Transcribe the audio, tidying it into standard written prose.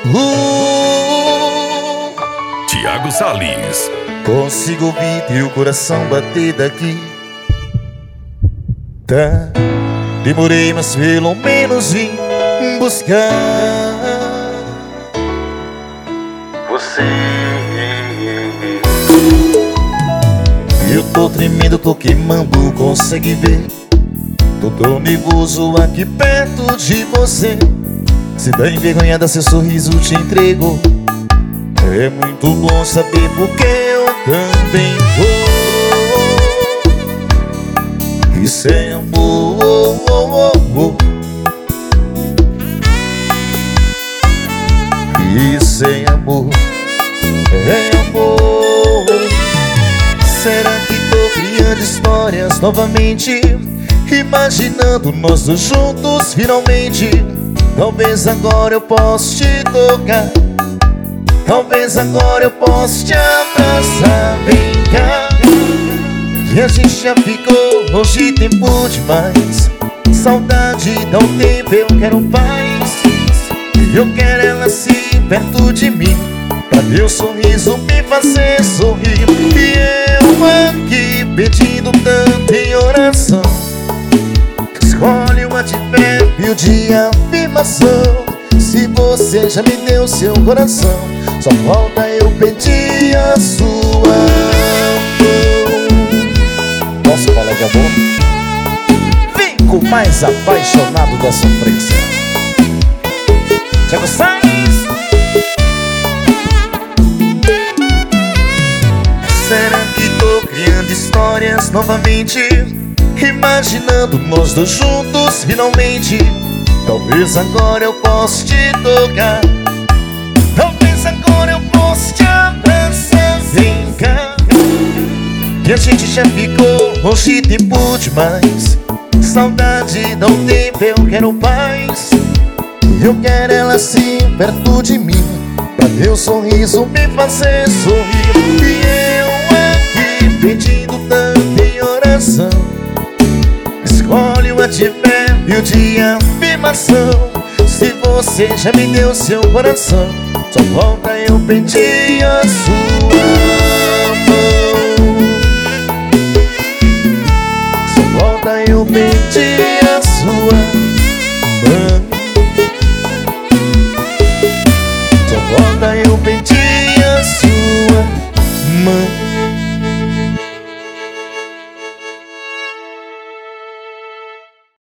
Thiago Salles. Consigo ouvir teu coração bater daqui. Tá, demorei, mas pelo menos vim buscar você. Eu tô tremendo, tô queimando, consegue ver? Tô tão nervoso aqui perto de você. Se dá envergonhada, seu sorriso te entregou. É muito bom saber porque eu também vou. Isso é amor, isso é amor, é amor. Será que tô criando histórias novamente, imaginando nós dois juntos finalmente? Talvez agora eu possa te tocar, talvez agora eu possa te abraçar. Vem cá, que a gente já ficou longe tempo demais. Saudade dá um tempo, eu quero paz. Eu quero ela assim perto de mim, pra teu sorriso me fazer sorrir. E eu aqui pedindo tanto em oração, escolhe uma de fé e o de afirmação. Se você já me deu seu coração, só falta eu pedir a sua mão. Posso falar de amor? Fico mais apaixonado da sofrência. Thiago Salles. Será que tô criando histórias novamente, imaginando nós dois juntos finalmente? Talvez agora eu possa te tocar, talvez agora eu possa te abraçar. Vem cá, que a gente já ficou longe tempo demais. Saudade dá um tempo, eu quero paz. Eu quero ela assim perto de mim, pra meu sorriso me fazer sorrir. E eu aqui pedindo tanto em oração, escolhe o de fé e o de afirmação. Se você já me deu seu coração, só falta eu pedir a sua mão. Só falta eu pedir